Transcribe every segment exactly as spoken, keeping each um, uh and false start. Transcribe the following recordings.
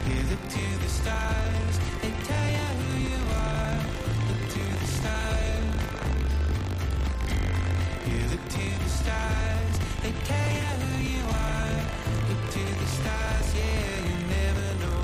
You look to the stars, they tell you who you are. Look to the stars. You look to the stars, they tell you who you are. Look to the stars, yeah, you never know.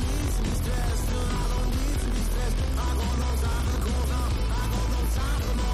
I got no time for the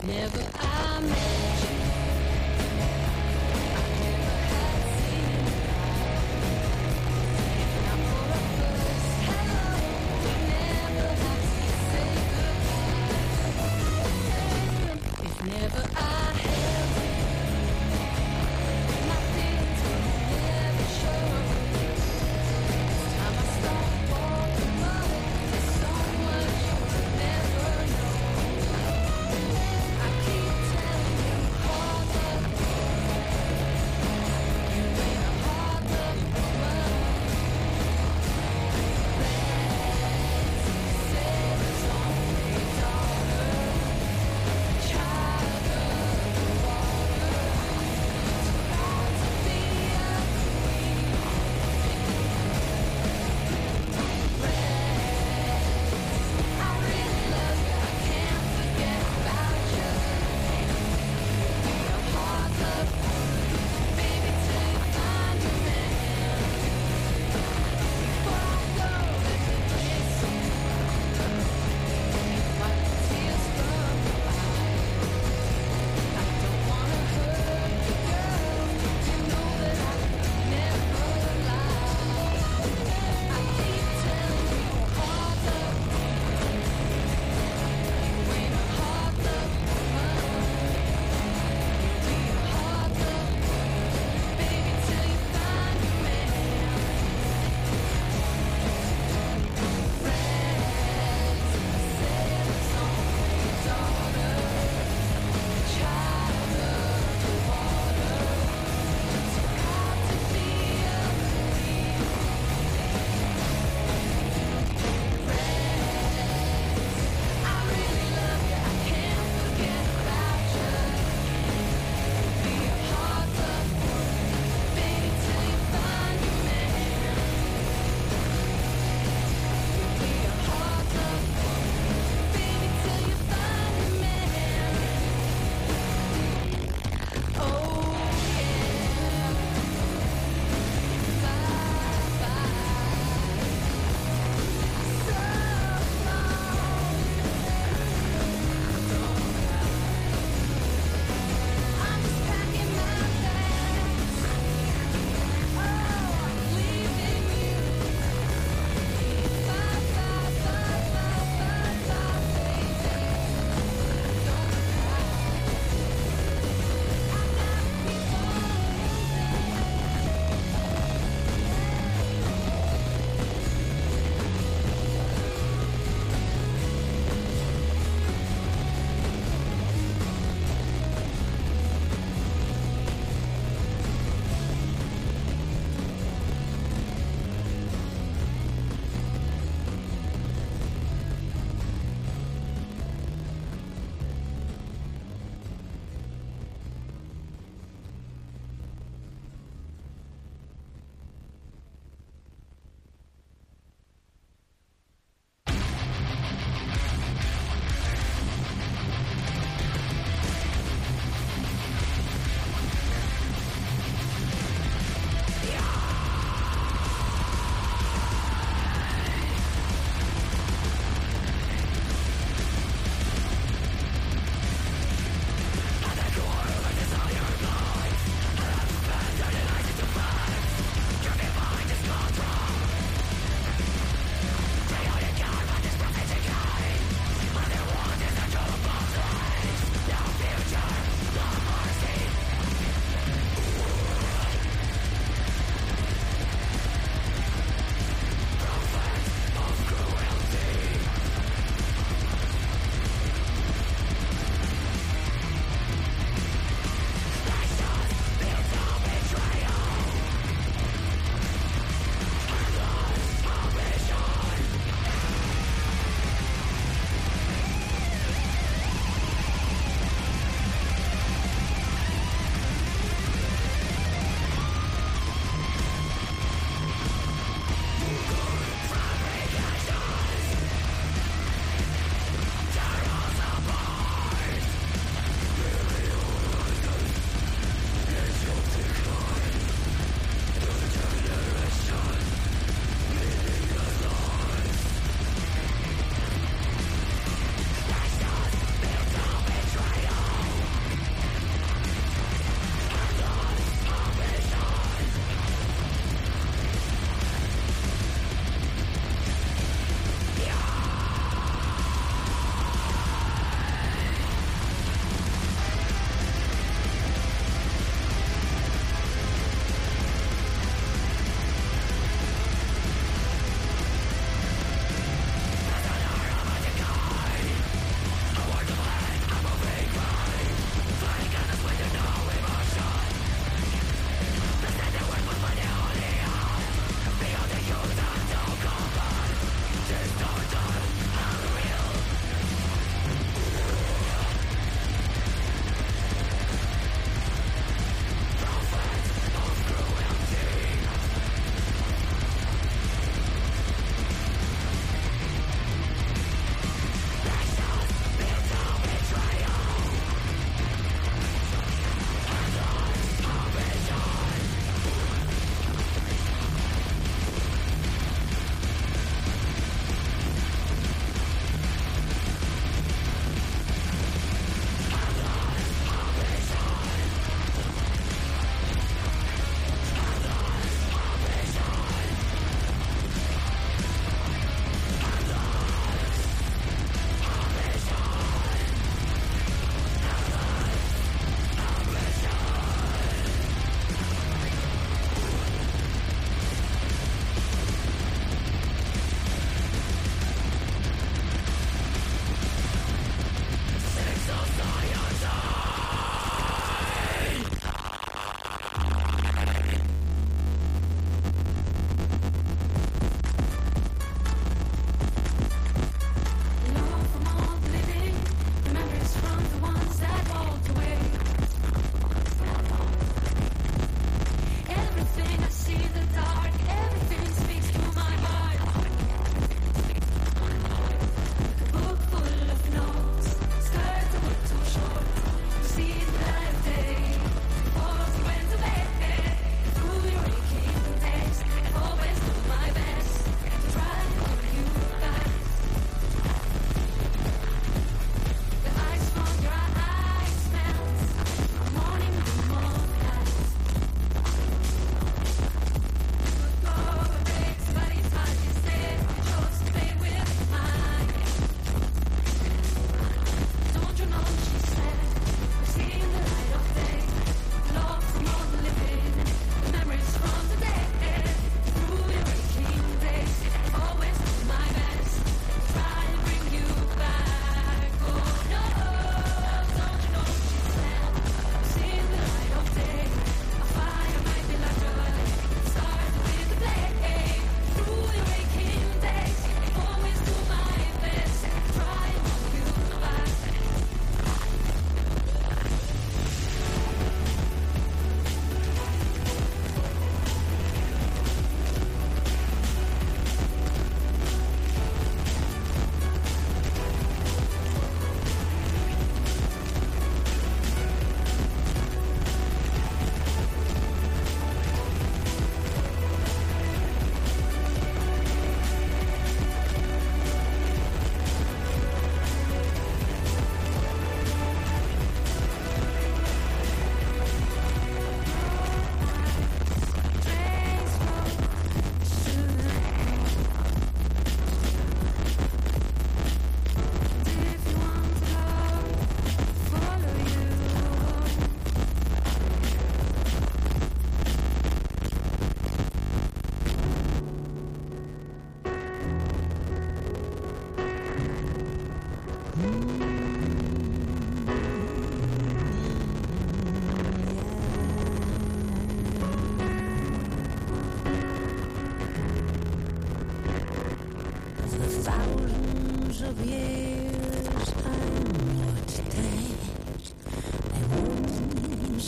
Never I met you. I never had seen you. Not for a first hello. We never had to say goodbye. If never I held you, my feelings would never show. Time I start walking away, there's so much you'll never know. I keep telling you hard luck, you ain't a hard luck woman. Betsy said it's only daughter, child of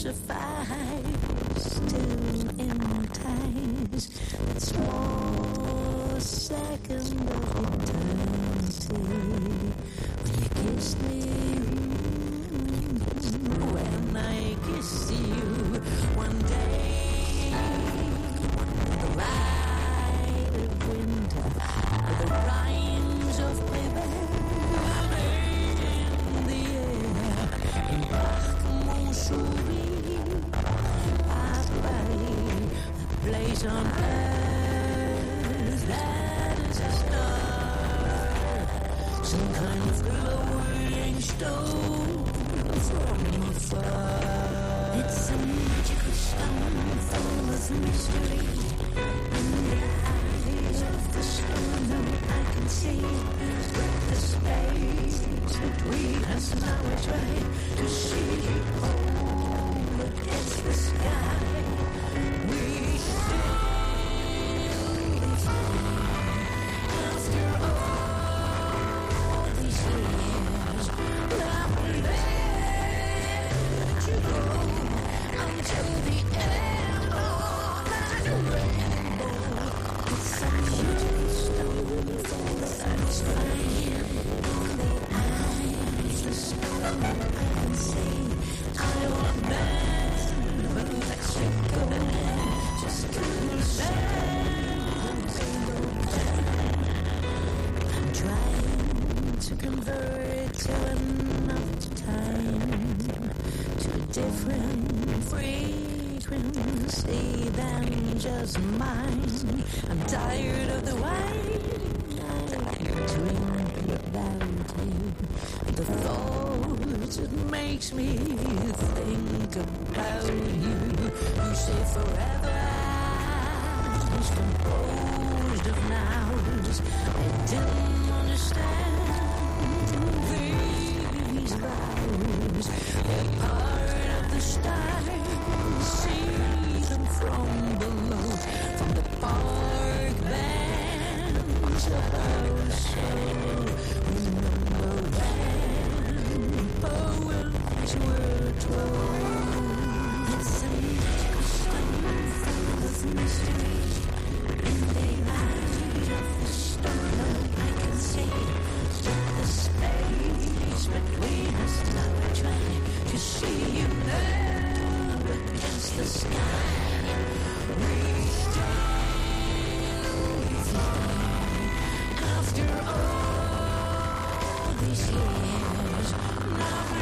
suffice to hypnotize that small second of eternity when you kissed me. When I kissed you one day, the light of winter, with the rhymes of Prévert in the air, in Parc Montsouris, passed by the place on earth that is a star, some kind of glowing stone from afar. It's a magical stone full of mystery. In the eyes of the stone, I can see the space between us. Now I try to see. Oh, look, it's the sky. We still after all these years. Now we let you go until the end of that rainbow. It's a magical stone full of satisfying. In the eyes, the stone I can see. I want that, but let's go just to I'm trying to convert to another time, to a different frequency than just mine. I'm tired of the wine I drink about it. The thoughts it makes me think about you. You say forever is composed of nows. I didn't understand these vows. They're part of the style. See them from below, from the park bench of our soul. Remember then, poems were told. It's a magical stone full of mystery. In the light of the stone, I can see the space between us. Now I try to see you there against the sky. We still fly after all these years. Now we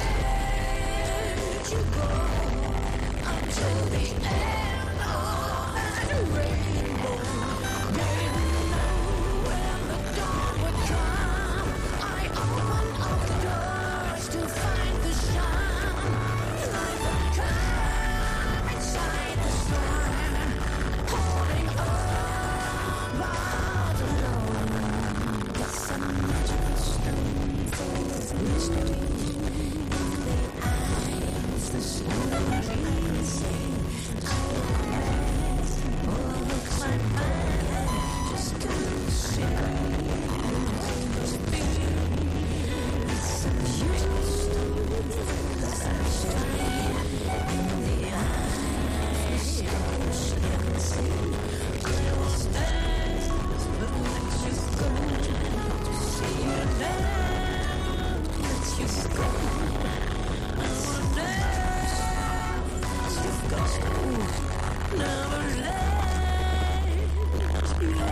let you go until the end of that rainbow. Didn't know when the dawn would come. I opened up the doors to find the sun. Like a calm inside the storm, holding on but alone. It's a magical stone full of mystery. In the eyes, the stone I can see. I rest, oh, look like mine, just to see. It's a magical stone full of satisfying. In the eyes, the stone I can see. I will stand, but let you go to see you now. Let you go. I wanna let you go. Never let you go.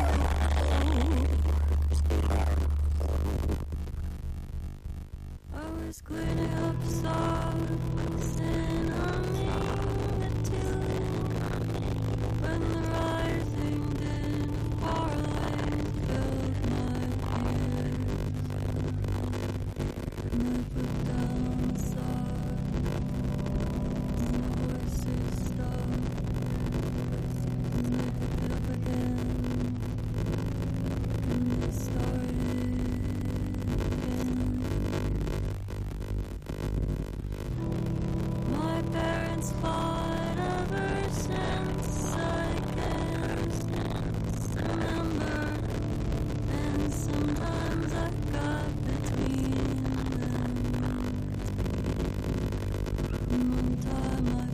I was cleaning up songs and humming a tune when the rising din of parlays filled my ears. And I put down the song, and the voices stopped, and they picked it up again, and they started again. My parents fought ever since I can remember, and sometimes I got between them. One time I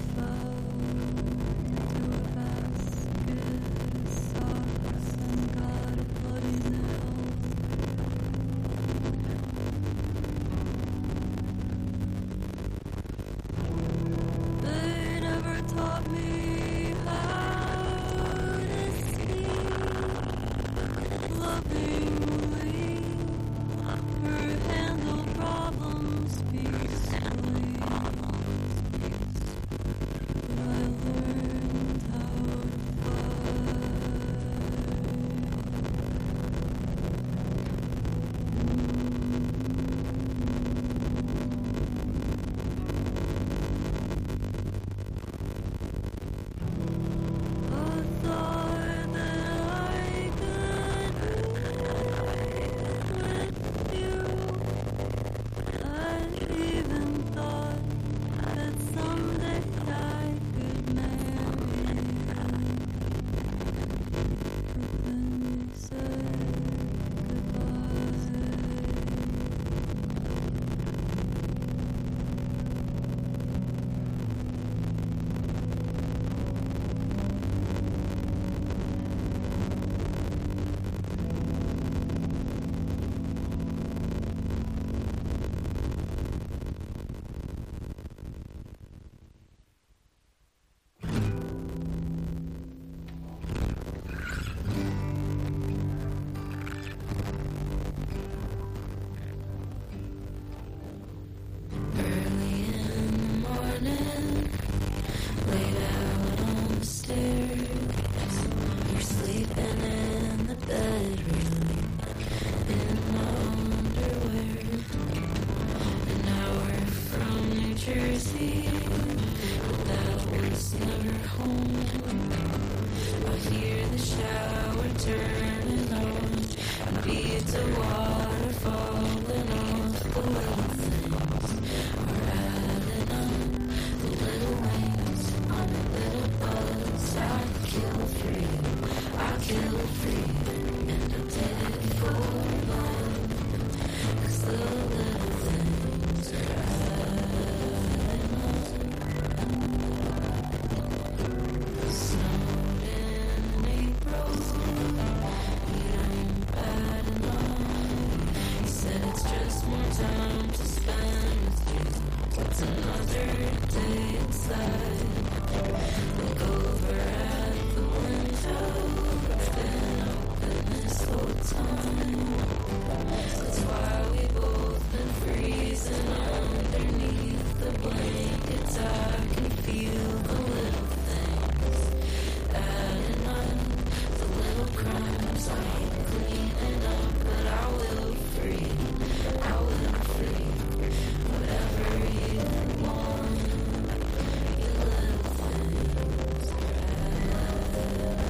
Jersey, but that was never home. I hear the shower turning on, and beads of water falling off. The little things are adding up, the little wings on a little buzz. I kill free, I kill free, and I did it for love, 'cause the little things are adding up. Snowed in April, it ain't bad enough. He said it's just more time to spend with you. It's another day inside. Look over at the window, it's been open this whole time. That's why we both been freezing underneath the blankets. I can feel the little things adding up, the little crimes I ain't cleaning up, but I will free, I will free whatever you want. Your little things are adding up.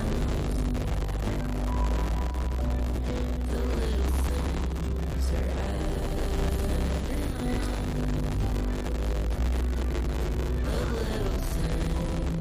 The little things are adding up. The little things.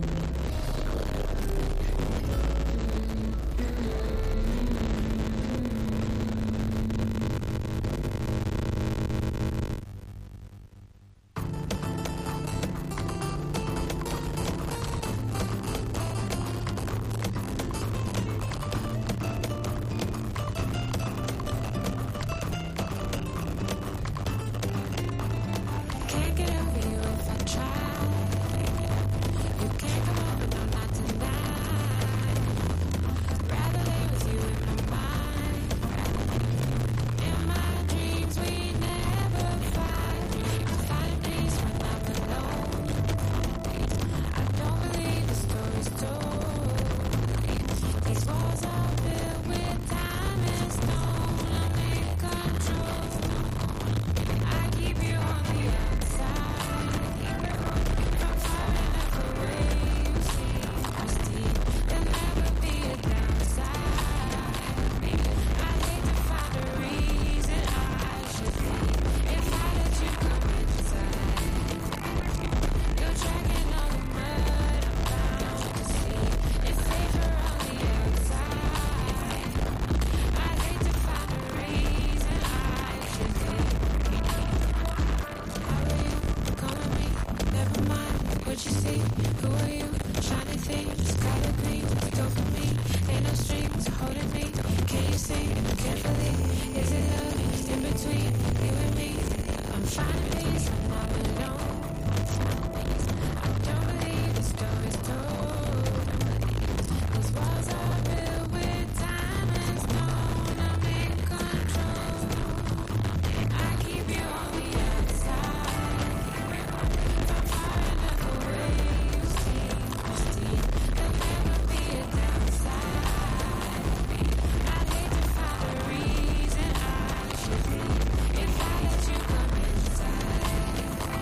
Can't get over you if I try. You can't come over, no, not tonight. Rather lay with you in my mind. In my dreams we never fight. I find peace when I'm alone. I don't believe the story's told. These walls are filled with time and stone. I'm in control. I keep you on the outside. From far enough away, you see, it's deep. There'll never be a downside. I hate to find a reason I should leave. If I let you come inside, you're tracking all the mud I'm bound to see. It's safer on the outside. I hate to find a reason I should leave. How are you? Calling me? Never mind what you see. Who are you? Shiny things, color green. Go for me. Ain't no strings holding me. Can you see carefully? Is it love in between you and me? I'm finding peace when I'm alone. I don't believe the story's told. These walls are built with time and stone. I'm in control. I keep you on the outside. From far enough away, you see, it's deep. There'll never be a downside. I hate to find a reason I should leave. If I let you come inside,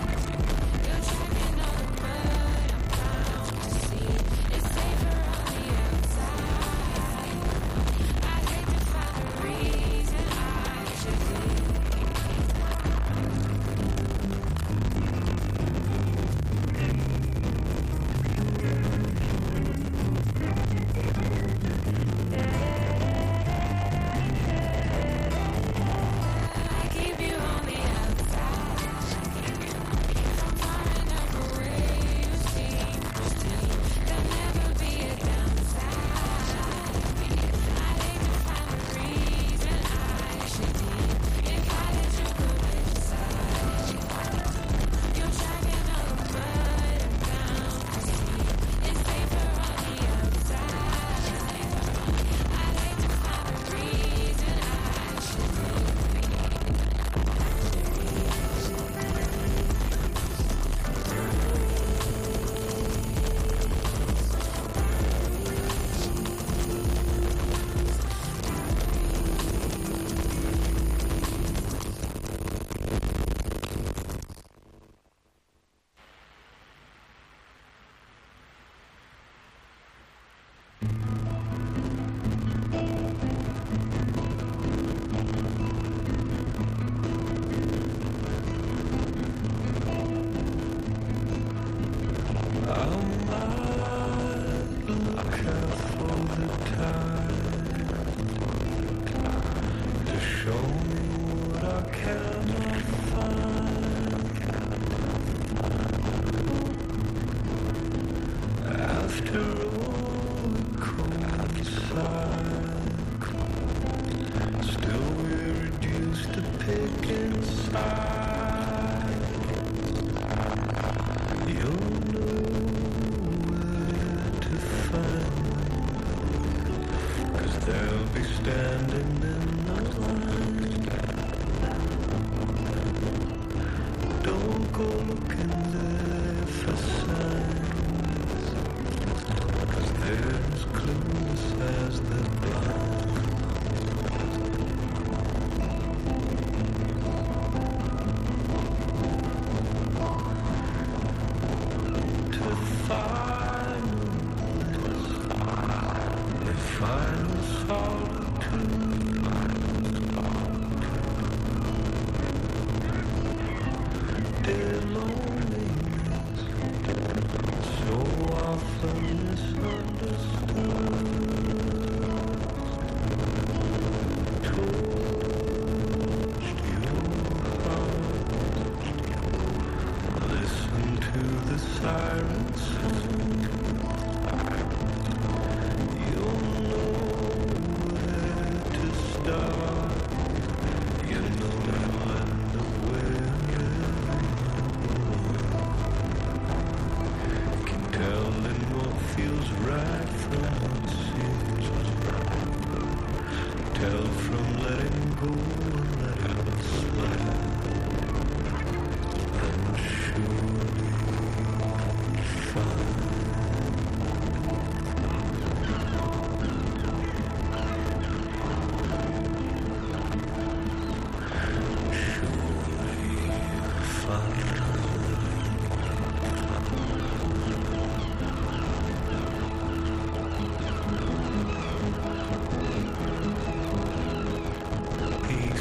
looking there for signs, 'cause they're as clueless as the blind. To find they find solitude. Their loneliness, so often misunderstood. Touched your heart. Listen to the sirens sing. You'll know where to start. You know the land of where can tell in what feels right from what seems right. Tell from letting go and letting it slide. And surely find. Peace.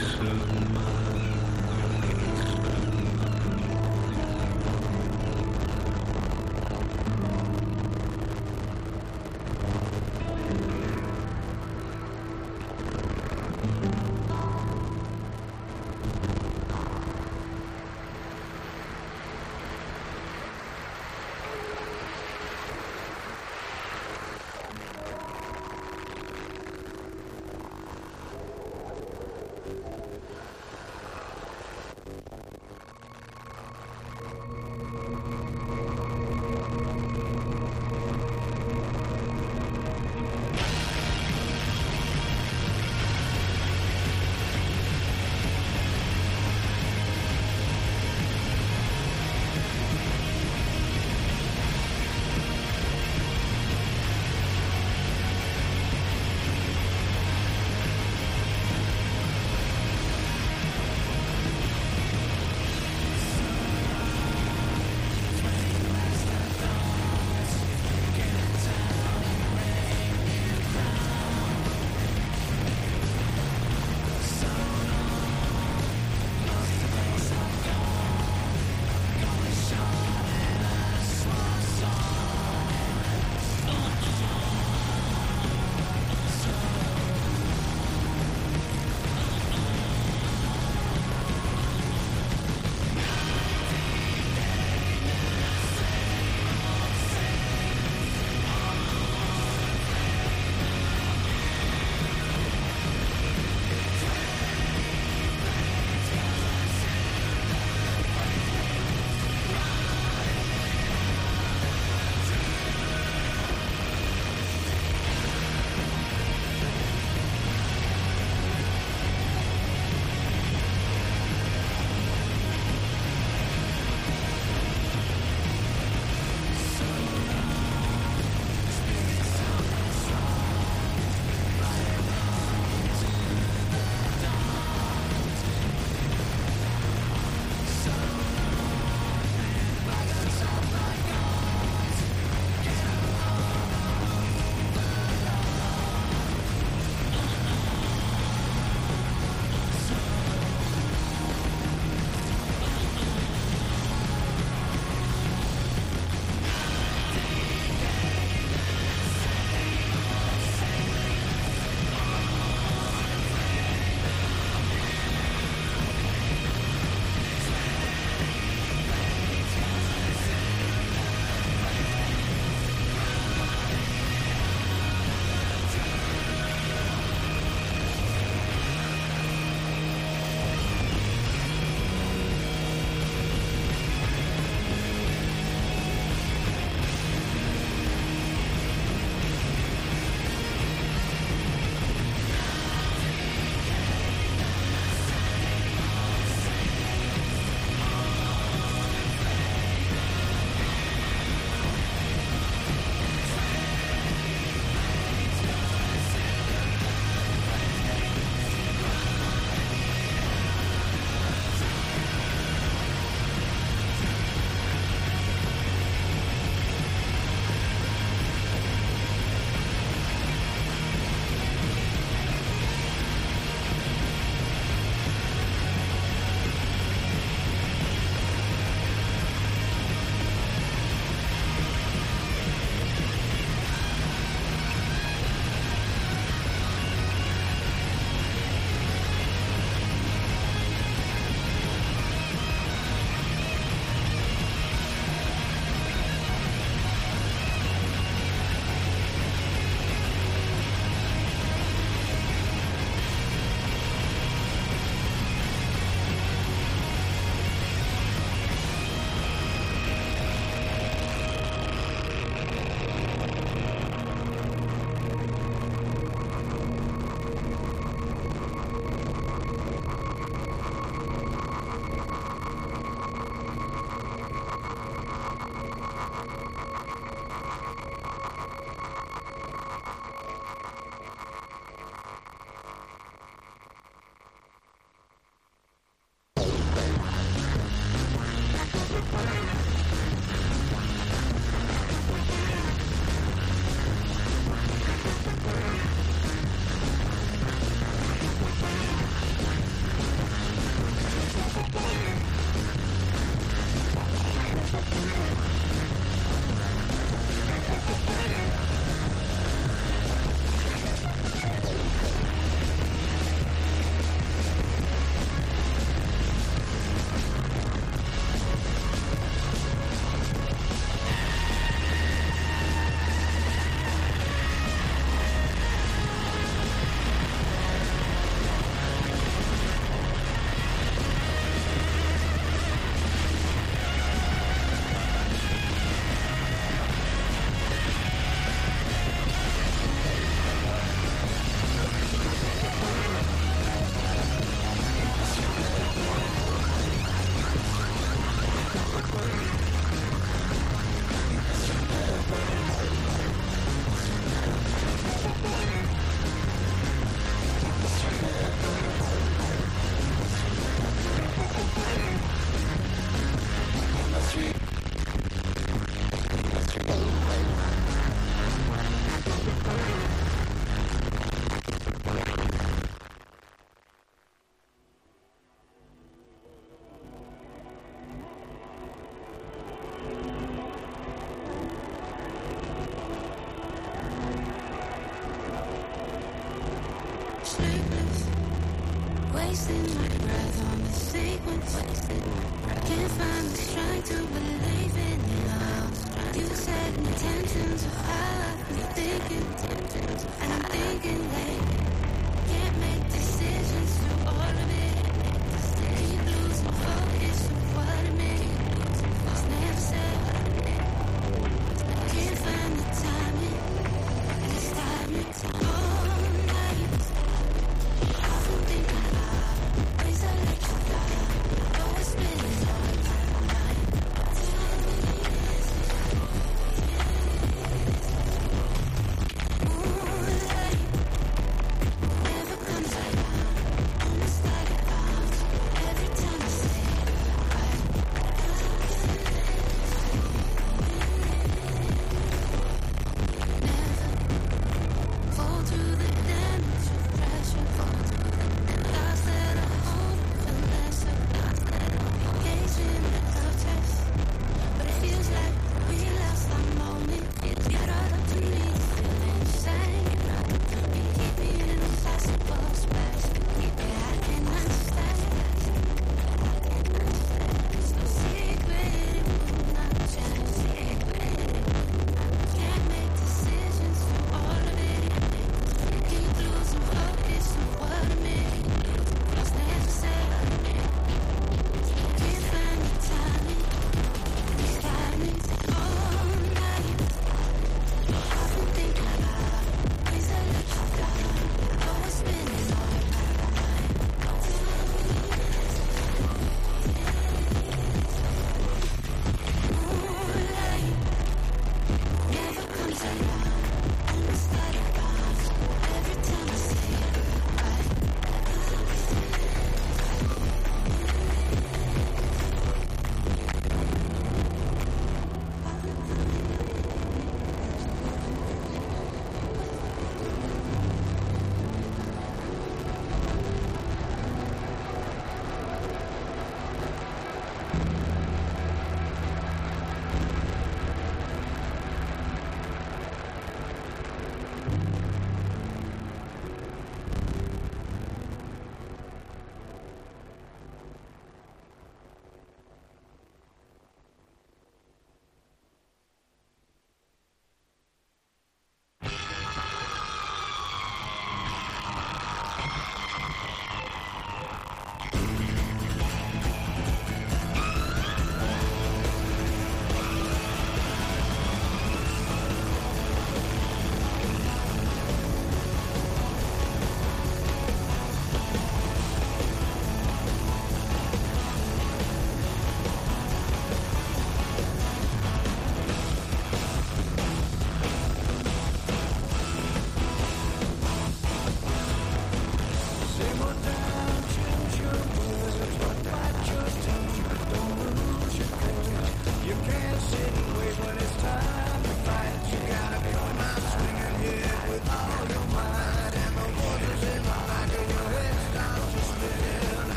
Sleepless, wasting my breath on the sequence. Can't find the strength to believe in love. You set intentions of how I've been thinking, and I'm thinking late. Can't make decisions through all of it. Keep losing focus on what I mean. It's never said. Can't find the timing. It's timing all night. Often thinking about ways I let you fly. Always spinning on my mind.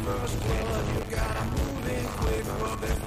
first blood. You gotta move in quick, but before